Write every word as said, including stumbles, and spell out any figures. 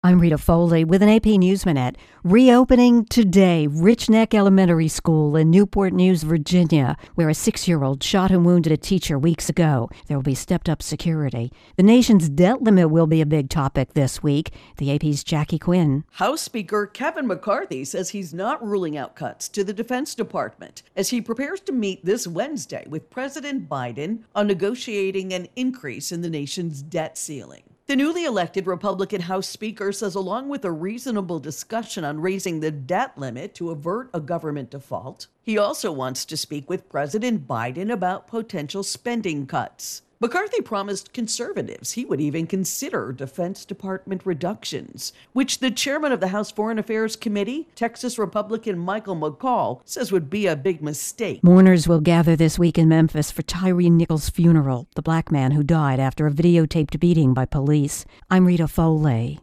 I'm Rita Foley with an A P News Minute. Reopening today, Rich Neck Elementary School in Newport News, Virginia, where a six-year-old shot and wounded a teacher weeks ago. There will be stepped-up security. The nation's debt limit will be a big topic this week. The A P's Jackie Quinn. House Speaker Kevin McCarthy says he's not ruling out cuts to the Defense Department as he prepares to meet this Wednesday with President Biden on negotiating an increase in the nation's debt ceiling. The newly elected Republican House Speaker says along with a reasonable discussion on raising the debt limit to avert a government default, he also wants to speak with President Biden about potential spending cuts. McCarthy promised conservatives he would even consider Defense Department reductions, which the chairman of the House Foreign Affairs Committee, Texas Republican Michael McCaul, says would be a big mistake. Mourners will gather this week in Memphis for Tyree Nichols' funeral, the black man who died after a videotaped beating by police. I'm Rita Foley.